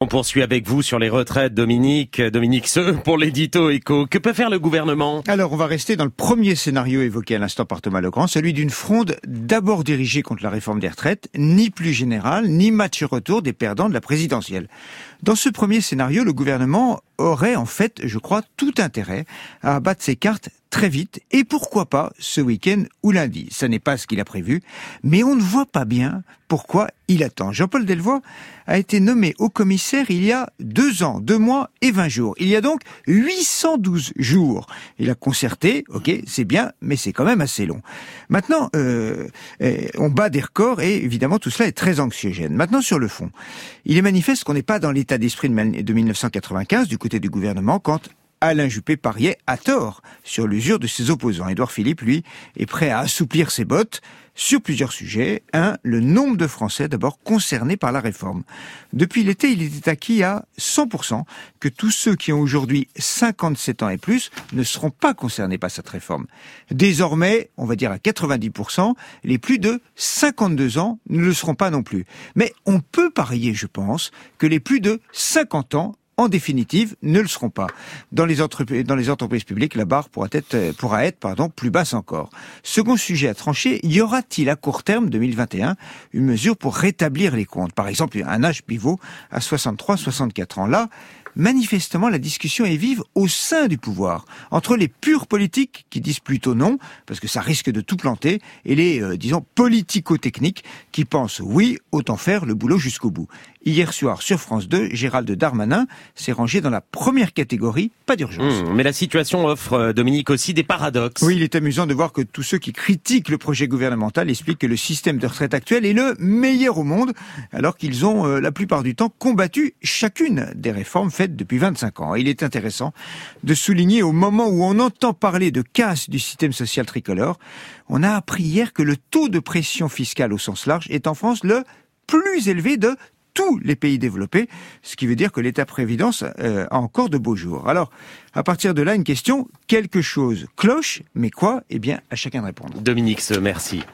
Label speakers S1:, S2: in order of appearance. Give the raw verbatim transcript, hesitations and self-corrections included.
S1: On poursuit avec vous sur les retraites, Dominique. Dominique Seux pour l'édito Écho. Que peut faire le gouvernement ?
S2: Alors, on va rester dans le premier scénario évoqué à l'instant par Thomas Legrand, celui d'une fronde d'abord dirigée contre la réforme des retraites, ni plus générale, ni match retour des perdants de la présidentielle. Dans ce premier scénario, le gouvernement aurait en fait, je crois, tout intérêt à abattre ses cartes très vite, et pourquoi pas ce week-end ou lundi. Ça n'est pas ce qu'il a prévu, mais on ne voit pas bien pourquoi il attend. Jean-Paul Delevoye a été nommé haut commissaire il y a deux ans, deux mois et vingt jours. Il y a donc huit cent douze jours. Il a concerté, ok, c'est bien, mais c'est quand même assez long. Maintenant, euh, on bat des records et évidemment tout cela est très anxiogène. Maintenant, sur le fond, il est manifeste qu'on n'est pas dans l'état d'esprit de mille neuf cent quatre-vingt-quinze du côté du gouvernement quand Alain Juppé pariait à tort sur l'usure de ses opposants. Édouard Philippe, lui, est prêt à assouplir ses bottes sur plusieurs sujets. Un, le nombre de Français d'abord concernés par la réforme. Depuis l'été, il était acquis à cent pour cent que tous ceux qui ont aujourd'hui cinquante-sept ans et plus ne seront pas concernés par cette réforme. Désormais, on va dire à quatre-vingt-dix pour cent, les plus de cinquante-deux ans ne le seront pas non plus. Mais on peut parier, je pense, que les plus de cinquante ans en définitive, ne le seront pas. Dans les entreprises, dans les entreprises publiques, la barre pourra être, pourra être pardon, plus basse encore. Second sujet à trancher, y aura-t-il à court terme, deux mille vingt et un, une mesure pour rétablir les comptes ? Par exemple, un âge pivot à soixante-trois à soixante-quatre ans. Là, manifestement, la discussion est vive au sein du pouvoir, entre les purs politiques qui disent plutôt non, parce que ça risque de tout planter, et les, euh, disons, politico-techniques qui pensent oui, autant faire le boulot jusqu'au bout. Hier soir, sur France deux, Gérald Darmanin s'est rangé dans la première catégorie, pas d'urgence.
S1: Mmh, mais la situation offre, Dominique, aussi des paradoxes.
S2: Oui, il est amusant de voir que tous ceux qui critiquent le projet gouvernemental expliquent que le système de retraite actuel est le meilleur au monde, alors qu'ils ont, euh, la plupart du temps, combattu chacune des réformes faites depuis vingt-cinq ans. Et il est intéressant de souligner, au moment où on entend parler de casse du système social tricolore, on a appris hier que le taux de pression fiscale au sens large est en France le plus élevé de tous les pays développés, ce qui veut dire que l'État-prévidence euh, a encore de beaux jours. Alors, à partir de là, une question, quelque chose cloche, mais quoi ? Eh bien, à chacun de répondre.
S1: Dominique Seux, merci.